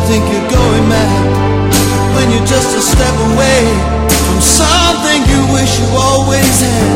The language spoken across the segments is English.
think you're going mad when you're just a step away from something you wish you always had.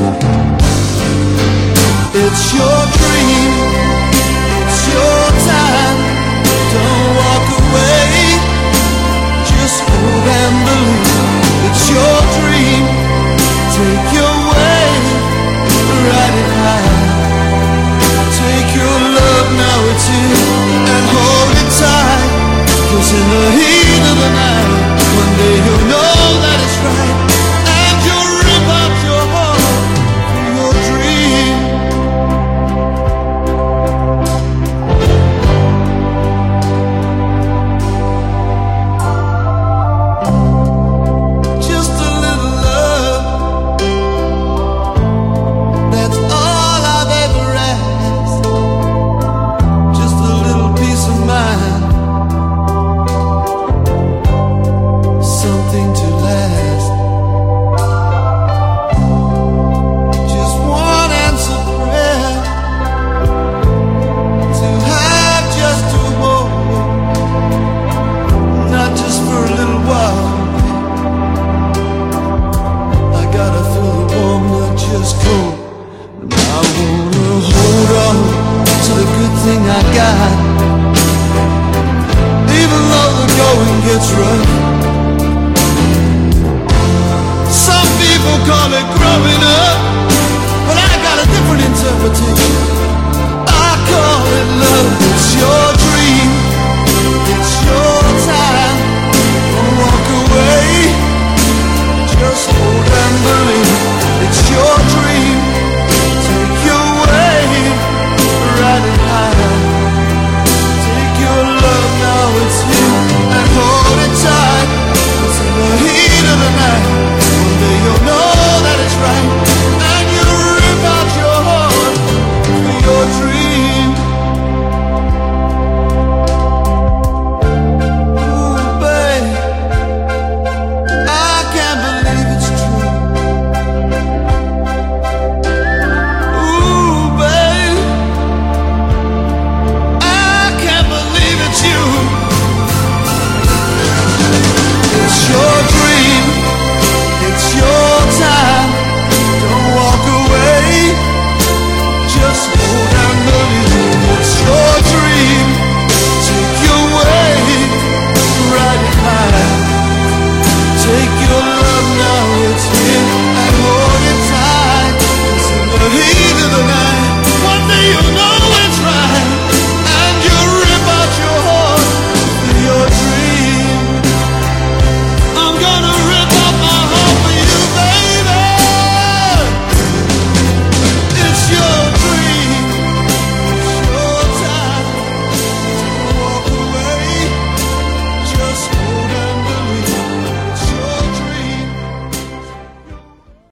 It's your dream, it's your time. Don't walk away, just hold and believe. It's your dream, take your way, ride it high. Take your love, now it's here, and hold it tight. 'Cause in the heat of the night, one day you'll know that it's right, and you'll rip out your heart for your dream. Just a little love, that's all I've ever asked. Just a little peace of mind, something to last. Just one answered prayer, to have just to hold, not just for a little while. I gotta feel the warm, not just cold. And I wanna hold on to the good thing I got, even though the going gets rough. Some people call it growing up, but I got a different interpretation.